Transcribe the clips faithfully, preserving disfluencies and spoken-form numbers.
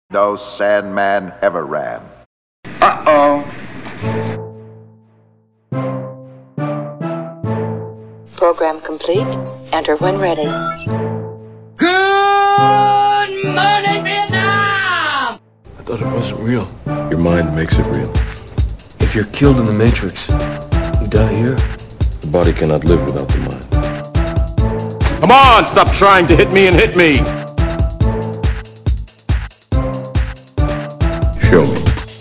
No Sandman ever ran. Uh-oh. Program complete. Enter when ready. Good morning, Vietnam! I thought it wasn't real. Your mind makes it real. If you're killed in the Matrix, you die here. The body cannot live without the mind. Come on, stop trying to hit me and hit me! Show me.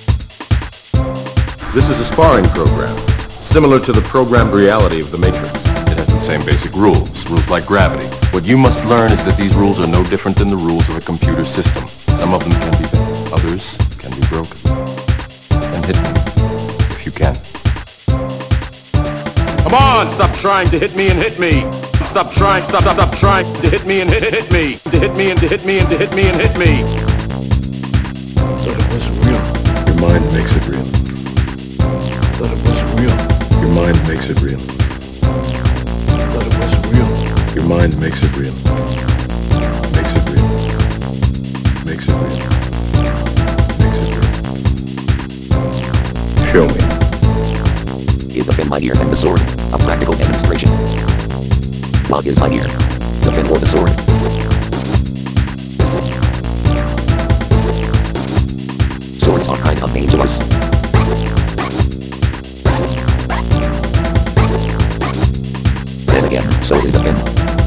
This is a sparring program, similar to the programmed reality of the Matrix. It has the same basic rules, rules like gravity. What you must learn is that these rules are no different than the rules of a computer system. Some of them can be bent, others can be broken. And hit me, if you can. Come on, stop trying to hit me and hit me! Stop trying, stop, stop, stop trying to hit me and hit, hit me! To hit me and to hit me and to hit me and hit me! I thought it wasn't real. Your mind makes it real. I thought it wasn't real. Your mind makes it real. I thought it wasn't real. Your mind makes it real. Makes it real. Makes it real. Makes it real. Show me. Is the pen mightier than the sword? A practical demonstration. What is mightier? The pen or the sword? Swords are kind of dangerous. Then again, so is a pen.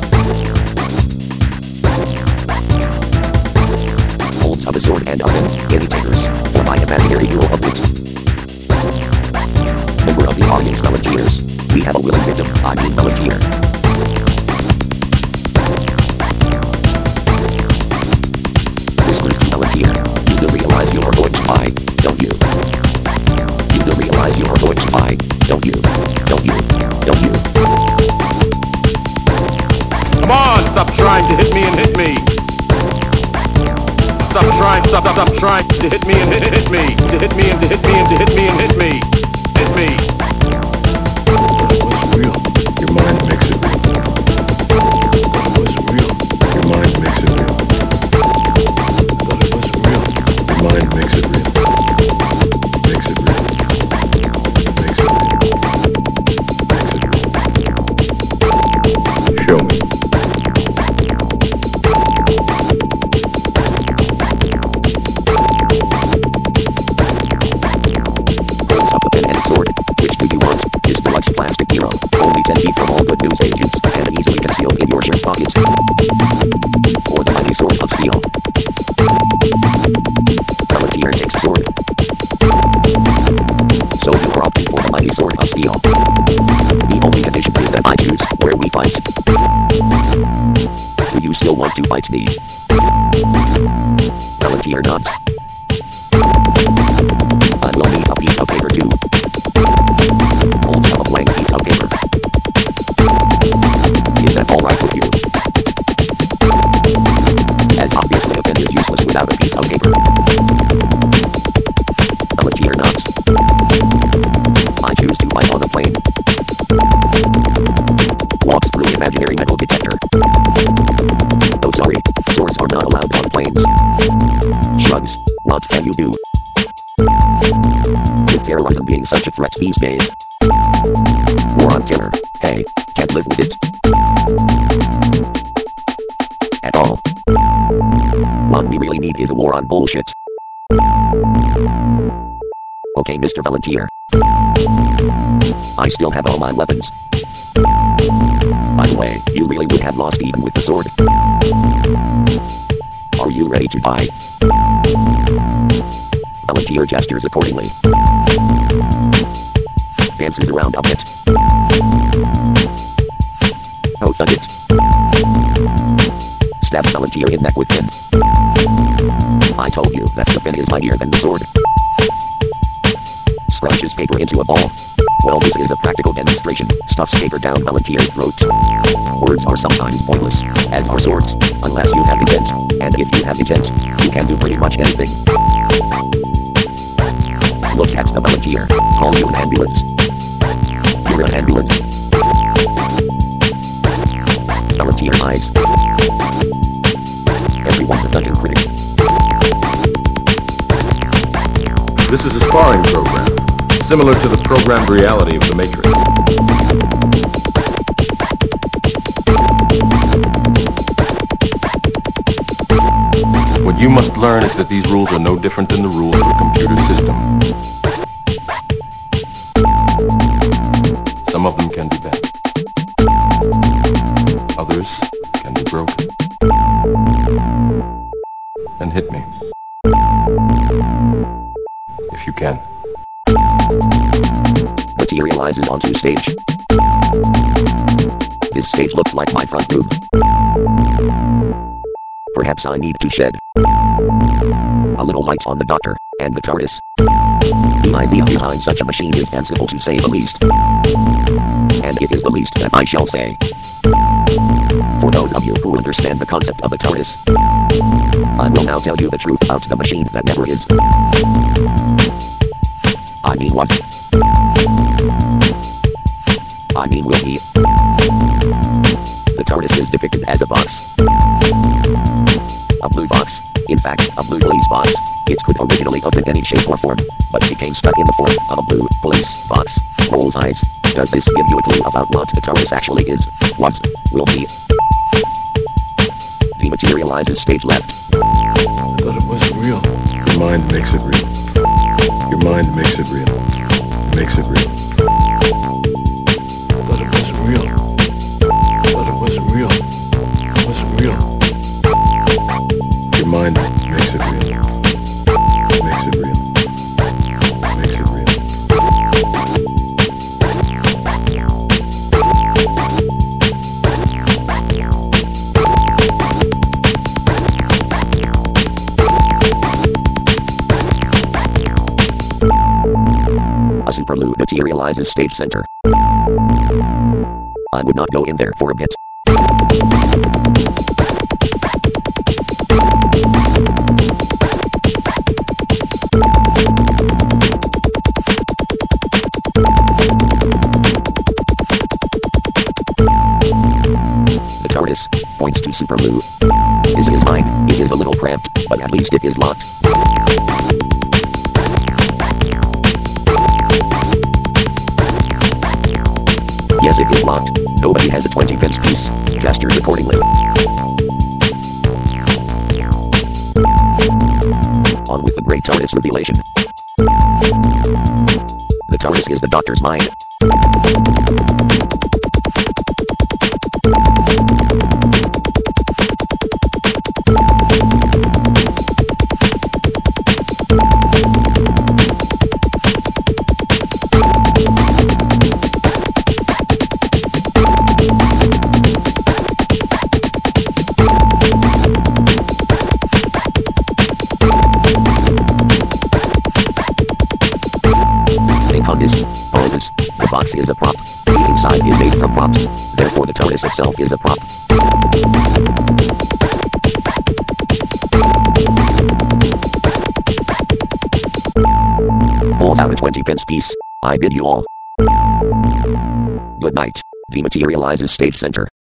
Holds of a sword and a pen, any takers, for my imaginary hero of it. Member of the audience volunteers. We have a willing victim, I mean volunteer. This will volunteer. You do realize you are going to die, don't you? You do realize you are going to die, don't you? Don't you? Don't you? Come on, stop trying to hit me and hit me! Stop trying, stop, stop, stop trying to hit me and hit, hit me! To hit me and to hit me and to hit me and hit me! Hit me! It was real. Your mind makes it real. It wasn't real. Your mind makes it real. I thought it wasn't real. Your mind makes it real. Makes it real. Makes it real. Makes it real. Show me. Holds up the pen and sword. Which do you want? Is deluxe plastic hero. Only ten feet from all good news agents, and easily concealed in your shirt pocket. Or the mighty sword of steel. Volunteer takes sword. So you are opting for the mighty sword of steel. The only condition is that I choose where we fight. Do you still want to fight me? Volunteer nods. I will need a piece of paper too. Holds up a blank piece of paper. Is that alright with you? As obviously a pen is useless without a piece of paper. Volunteer nods. I choose to fight on a plane. Walks through imaginary metal detector. Oh sorry, swords are not allowed on planes. Shrugs, what can you do? With terrorism being such a threat these days. War on terror, hey, can't live with it. At all. What we really need is a war on bullshit. Okay, Mister Volunteer. I still have all my weapons. By the way, you really would have lost even with the sword. Are you ready to die? Volunteer gestures accordingly. Dances around a bit. Oh, done it. Stabs volunteer in neck with pin. I told you that the pin is mightier than the sword. Scrunches paper into a ball. Well, this is a practical demonstration. Stuffs paper down volunteer's throat. Words are sometimes pointless, as are swords, unless you have intent. And if you have intent, you can do pretty much anything. Looks at the volunteer. Call you an ambulance. You're an ambulance. Volunteer eyes. Everyone's a thunder critic. This is a sparring program, similar to the programmed reality of the Matrix. What you must learn is that these rules are no different than the rules of a computer system. Some of them can be bent. Others can be broken. And hit me. If you can. Materializes onto stage. This stage looks like my front room. Perhaps I need to shed a little light on the Doctor and the TARDIS. The idea behind such a machine is fanciful to say the least. And it is the least that I shall say. For those of you who understand the concept of a TARDIS, I will now tell you the truth about the machine that never is. I mean what? I mean will be. The TARDIS is depicted as a box. A blue box. In fact, a blue police box. It could originally have been any shape or form, but became stuck in the form of a blue police box. Rolls eyes. Does this give you a clue about what the TARDIS actually is? What will be? Dematerializes stage left. But it wasn't real. Your mind makes it real. Your mind makes it real. Makes it real. But it wasn't real. But it wasn't real. It wasn't real. Your mind makes it real. Makes it real. Makes it real. A superloo materializes stage center. I would not go in there for a bit. The TARDIS points to superloo. Is his mind? It is a little cramped, but at least it is locked. Yes, it is locked. Nobody has a twenty pence piece. Gestures accordingly. On with the great TARDIS revelation. The TARDIS is the Doctor's mind. This poses. The box is a prop. The inside is made from props. Therefore the TARDIS itself is a prop. Pulls out a twenty pence piece. I bid you all good night. Dematerializes stage center.